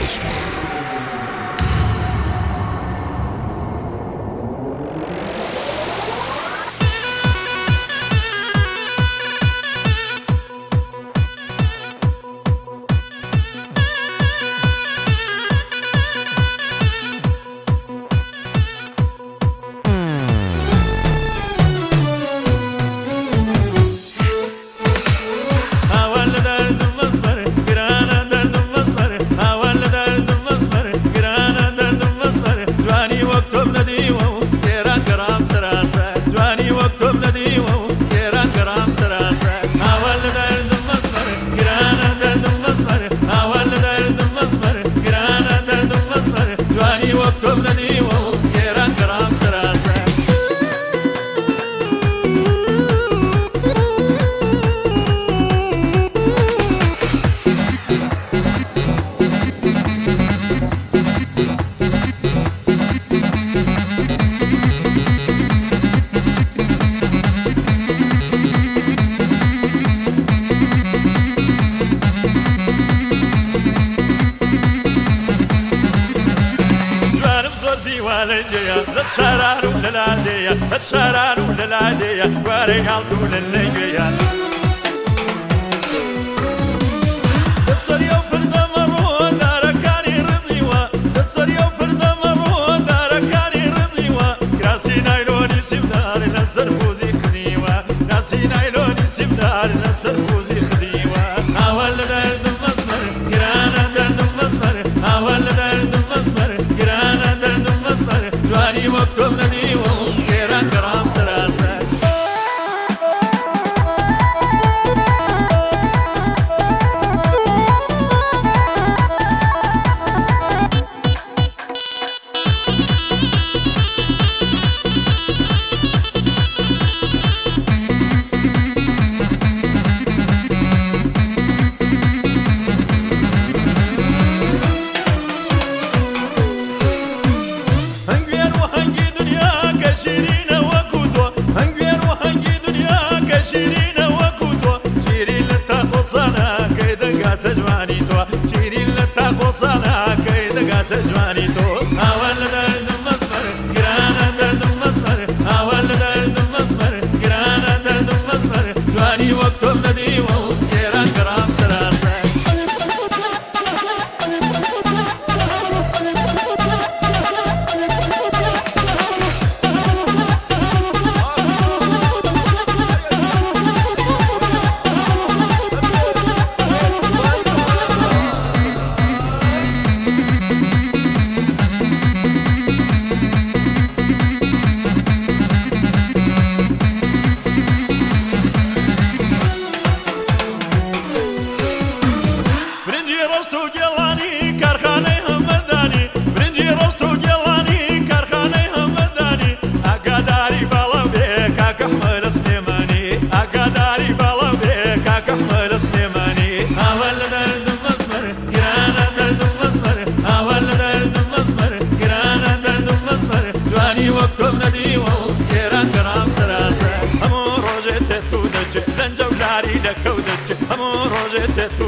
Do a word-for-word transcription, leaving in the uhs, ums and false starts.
شارارو للادية شارارو للادية واري عالطو للنيجية الصريو فرد مرو داركاني رزيوة الصريو فرد مرو داركاني رزيوة كراسي نايلوني سيبدار نسر فوزي خزيوة ناسي نايلوني سيبدار نسر فوزي خزيوة أول درد مسمر كرانا درد مسمر أول درد مسمر كرانا درد مسمر جواني مكتوب نديوم كيران كرام سراسر صانا كيدا قات جواني تو شيري لتا صانا كيدا قات جواني تو اول درد مسمر قرانا درد مسمر اول درد مسمر قرانا درد مسمر جواني وقتم ندي وكيران كرام سراسر وقتم ندي وكيران كرام سراسر همو روجت تو دج لنجو لاري دكو دج همو روجت تو